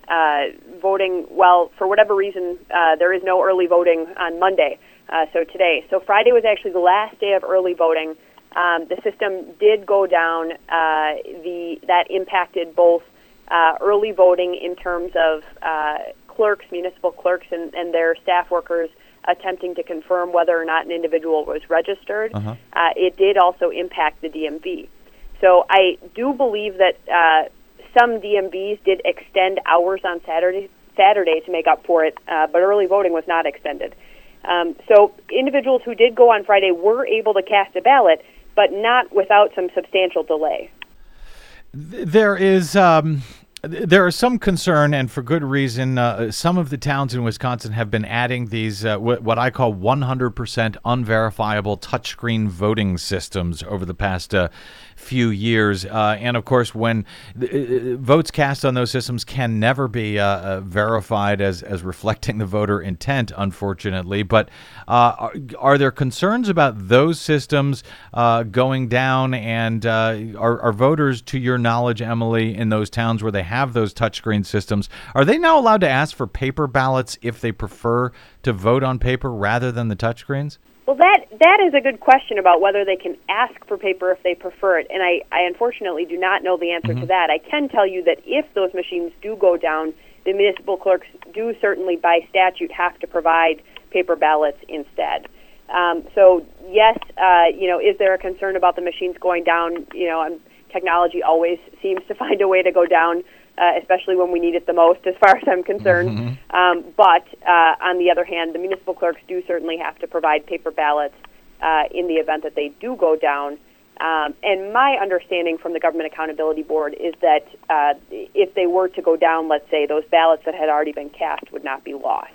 For whatever reason, there is no early voting on Monday, so today. So Friday was actually the last day of early voting. The system did go down. That impacted both early voting in terms of clerks, municipal clerks, and their staff workers attempting to confirm whether or not an individual was registered. It did also impact the DMV. So I do believe that some DMVs did extend hours on Saturday to make up for it, but early voting was not extended. So individuals who did go on Friday were able to cast a ballot, but not without some substantial delay. There is some concern, and for good reason. Some of the towns in Wisconsin have been adding these what I call 100% unverifiable touchscreen voting systems over the past few years. And of course, when votes cast on those systems can never be verified as reflecting the voter intent, unfortunately. But are there concerns about those systems going down? And are voters, to your knowledge, Emily, in those towns where they have those touchscreen systems, are they now allowed to ask for paper ballots if they prefer to vote on paper rather than the touchscreens? Well, that is a good question about whether they can ask for paper if they prefer it, and I unfortunately do not know the answer to that. I can tell you that if those machines do go down, the municipal clerks do certainly by statute have to provide paper ballots instead. So yes, is there a concern about the machines going down? Technology always seems to find a way to go down, especially when we need it the most, as far as I'm concerned. But on the other hand, the municipal clerks do certainly have to provide paper ballots in the event that they do go down. And my understanding from the Government Accountability Board is that if they were to go down, let's say, those ballots that had already been cast would not be lost.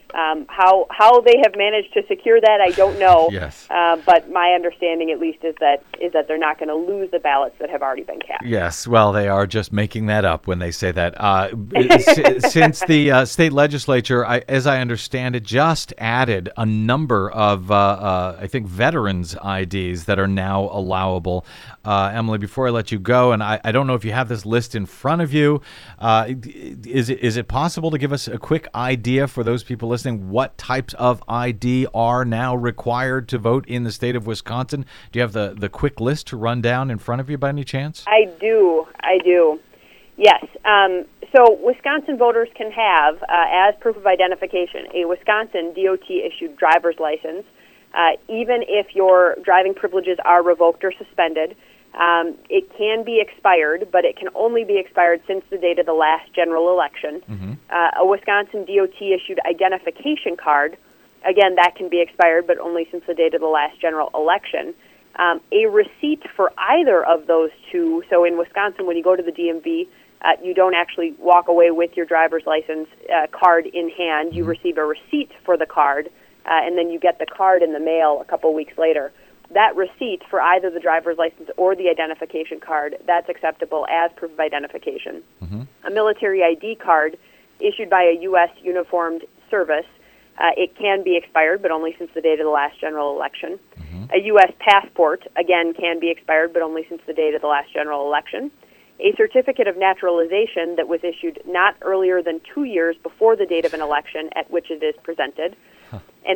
How they have managed to secure that, I don't know. Yes. But my understanding, at least, is that they're not going to lose the ballots that have already been cast. Yes. Well, they are just making that up when they say that. Since the state legislature, as I understand it, just added a number of, I think, veterans' IDs that are now allowable. Emily, before I let you go, and I don't know if you have this list in front of you, is it possible to give us a quick idea for those people listening what types of ID are now required to vote in the state of Wisconsin? Do you have the quick list to run down in front of you by any chance? I do. Yes. So Wisconsin voters can have, as proof of identification, a Wisconsin DOT-issued driver's license, even if your driving privileges are revoked or suspended. It can be expired, but it can only be expired since the date of the last general election. A Wisconsin DOT-issued identification card, again, that can be expired, but only since the date of the last general election. A receipt for either of those two. So in Wisconsin, when you go to the DMV, you don't actually walk away with your driver's license card in hand. You receive a receipt for the card, and then you get the card in the mail a couple weeks later. That receipt for either the driver's license or the identification card, that's acceptable as proof of identification. A military ID card issued by a U.S. uniformed service, it can be expired, but only since the date of the last general election. A U.S. passport, again, can be expired, but only since the date of the last general election. A certificate of naturalization that was issued not earlier than 2 years before the date of an election at which it is presented. An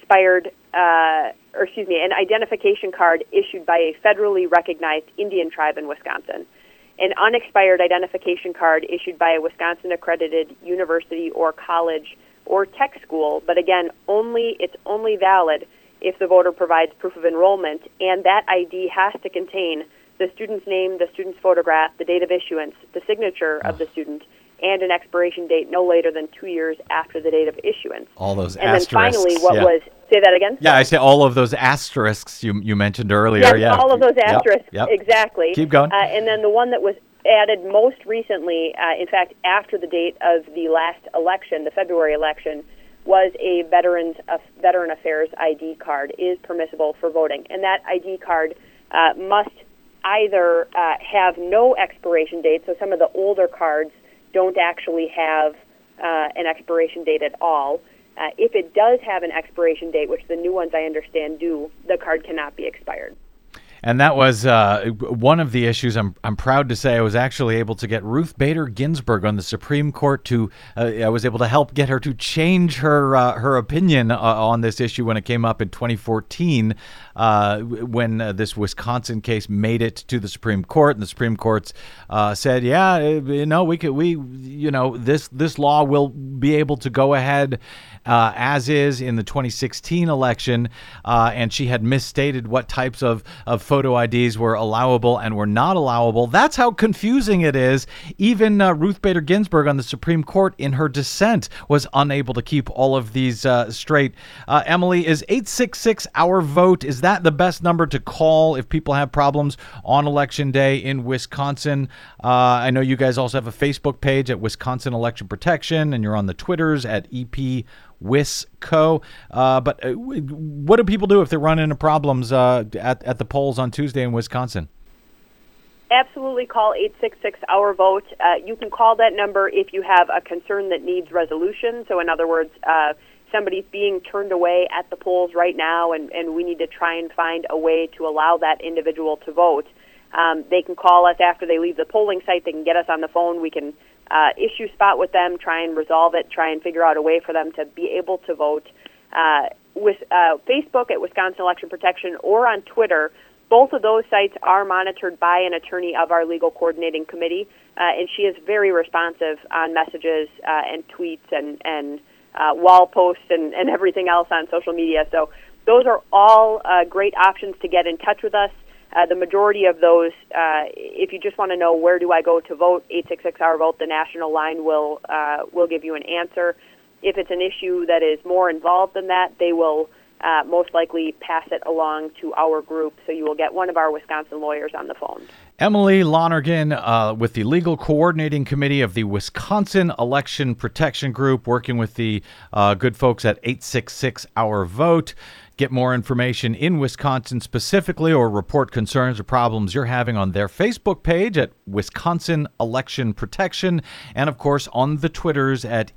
an identification card issued by a federally recognized Indian tribe in Wisconsin. An unexpired identification card issued by a Wisconsin-accredited university or college or tech school. But again, it's only valid if the voter provides proof of enrollment, and that ID has to contain the student's name, the student's photograph, the date of issuance, the signature of the student, and an expiration date no later than 2 years after the date of issuance. All those and asterisks. And then finally, say that again? Yeah, I say all of those asterisks you mentioned earlier. Yes, yeah, all of those asterisks, yep. exactly. Keep going. And then the one that was added most recently, in fact, after the date of the last election, the February election, was a Veteran Affairs ID card is permissible for voting. And that ID card must either have no expiration date, so some of the older cards don't actually have an expiration date at all. If it does have an expiration date, which the new ones I understand do, the card cannot be expired. And that was one of the issues. I'm proud to say I was actually able to get Ruth Bader Ginsburg on the Supreme Court to. I was able to help get her to change her opinion on this issue when it came up in 2014, when this Wisconsin case made it to the Supreme Court, and the Supreme Court said, this law will be able to go ahead as is in the 2016 election, and she had misstated what types of photo IDs were allowable and were not allowable. That's how confusing it is. Even Ruth Bader Ginsburg on the Supreme Court in her dissent was unable to keep all of these straight. Emily, is 866-OUR-VOTE, is that the best number to call if people have problems on Election Day in Wisconsin? I know you guys also have a Facebook page at Wisconsin Election Protection, and you're on the Twitters at EPWisCo. But what do people do if they run into problems at the polls on Tuesday in Wisconsin? Absolutely call 866-OUR-VOTE. You can call that number if you have a concern that needs resolution. So in other words, somebody's being turned away at the polls right now, and we need to try and find a way to allow that individual to vote. They can call us after they leave the polling site. They can get us on the phone. We can issue spot with them, try and resolve it, try and figure out a way for them to be able to vote. With Facebook at Wisconsin Election Protection or on Twitter, both of those sites are monitored by an attorney of our legal coordinating committee, and she is very responsive on messages and tweets and wall posts and everything else on social media. So those are all great options to get in touch with us. The majority of those, if you just want to know where do I go to vote, 866-OUR-VOTE, the national line will give you an answer. If it's an issue that is more involved than that, they will most likely pass it along to our group, so you will get one of our Wisconsin lawyers on the phone. Emily Lonergan with the Legal Coordinating Committee of the Wisconsin Election Protection Group, working with the good folks at 866-OUR-VOTE. Get more information in Wisconsin specifically, or report concerns or problems you're having on their Facebook page at Wisconsin Election Protection, and of course on the Twitters at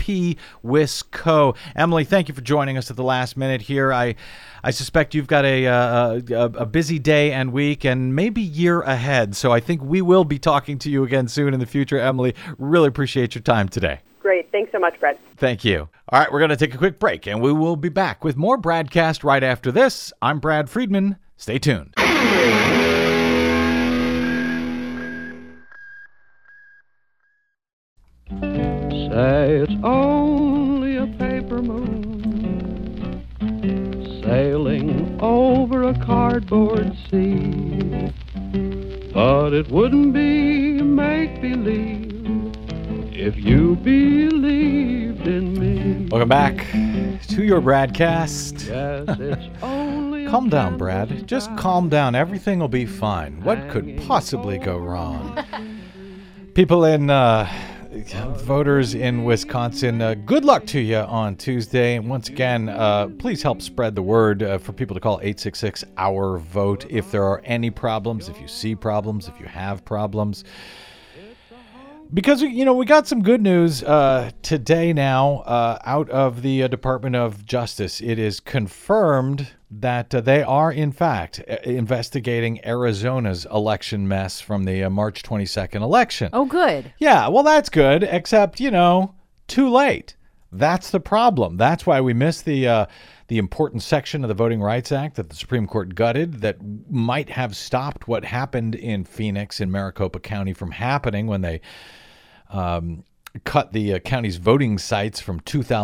EPWisCo. Emily, thank you for joining us at the last minute here. I suspect you've got a busy day and week and maybe year ahead, so I think we will be talking to you again soon in the future. Emily, really appreciate your time today. Great. Thanks so much, Brad. Thank you. All right, we're going to take a quick break, and we will be back with more Bradcast right after this. I'm Brad Friedman. Stay tuned. Say it's only a paper moon sailing over a cardboard sea, but it wouldn't be make-believe if you believed in me. Welcome back to your Bradcast. Yes, it's only calm down, Brad. Just calm down. Everything will be fine. What could possibly go wrong? People in voters in Wisconsin, good luck to you on Tuesday. And once again, please help spread the word for people to call 866-OUR-VOTE if there are any problems, if you see problems, if you have problems. Because, we got some good news today now out of the Department of Justice. It is confirmed that they are, in fact, investigating Arizona's election mess from the March 22nd election. Oh, good. Yeah, well, that's good, except, too late. That's the problem. That's why we missed the important section of the Voting Rights Act that the Supreme Court gutted that might have stopped what happened in Phoenix in Maricopa County from happening when they cut the county's voting sites from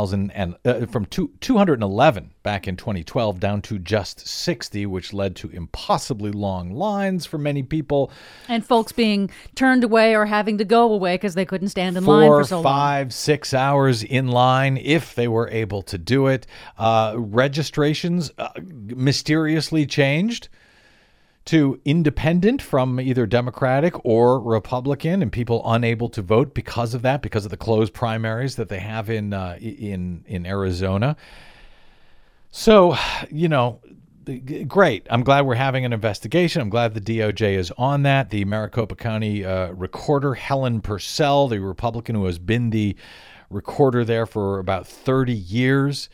211 back in 2012 down to just 60, which led to impossibly long lines for many people. And folks being turned away or having to go away because they couldn't stand in line for so long. 4, 5, 6 hours in line if they were able to do it. Registrations mysteriously changed to independent from either Democratic or Republican, and people unable to vote because of that, because of the closed primaries that they have in Arizona. So, great. I'm glad we're having an investigation. I'm glad the DOJ is on that. The Maricopa County recorder, Helen Purcell, the Republican who has been the recorder there for about 30 years,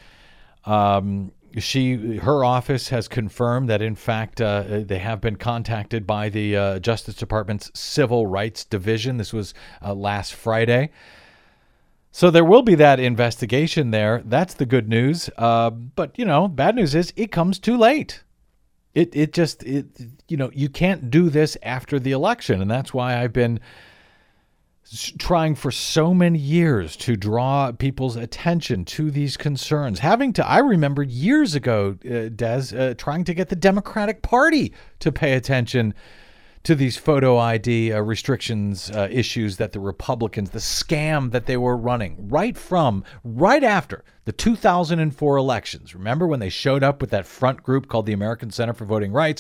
her office has confirmed that, in fact, they have been contacted by the Justice Department's Civil Rights Division. This was last Friday. So there will be that investigation there. That's the good news. But, bad news is it comes too late. You can't do this after the election. And that's why I've been trying for so many years to draw people's attention to these concerns. I remember years ago, Des, trying to get the Democratic Party to pay attention to these photo ID restrictions issues that the Republicans, the scam that they were running right after the 2004 elections. Remember when they showed up with that front group called the American Center for Voting Rights,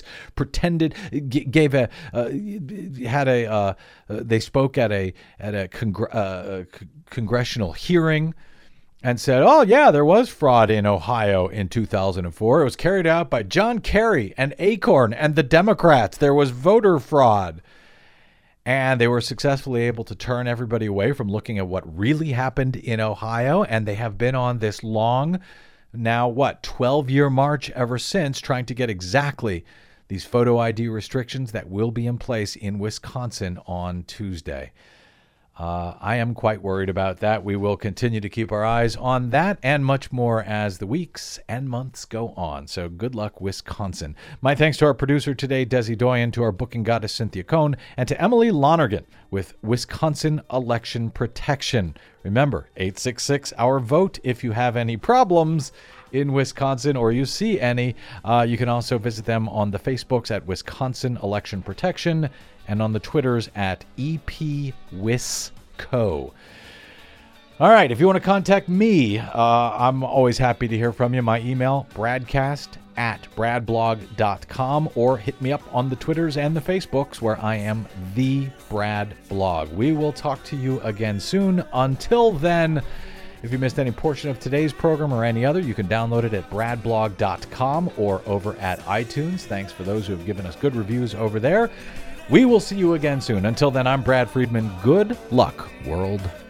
they spoke at a congressional hearing and said, oh, yeah, there was fraud in Ohio in 2004. It was carried out by John Kerry and Acorn and the Democrats. There was voter fraud. And they were successfully able to turn everybody away from looking at what really happened in Ohio. And they have been on this long, now 12-year march ever since, trying to get exactly these photo ID restrictions that will be in place in Wisconsin on Tuesday. I am quite worried about that. We will continue to keep our eyes on that and much more as the weeks and months go on. So good luck, Wisconsin. My thanks to our producer today, Desi Doyen, to our booking goddess, Cynthia Cohn, and to Emily Lonergan with Wisconsin Election Protection. Remember, 866-OUR-VOTE if you have any problems in Wisconsin or you see any. You can also visit them on the Facebooks at Wisconsin Election Protection and on the Twitters at EPWisco. All right, if you want to contact me, I'm always happy to hear from you. My email, bradcast@bradblog.com, or hit me up on the Twitters and the Facebooks where I am the Brad Blog. We will talk to you again soon. Until then, if you missed any portion of today's program or any other, you can download it at bradblog.com or over at iTunes. Thanks for those who have given us good reviews over there. We will see you again soon. Until then, I'm Brad Friedman. Good luck, world.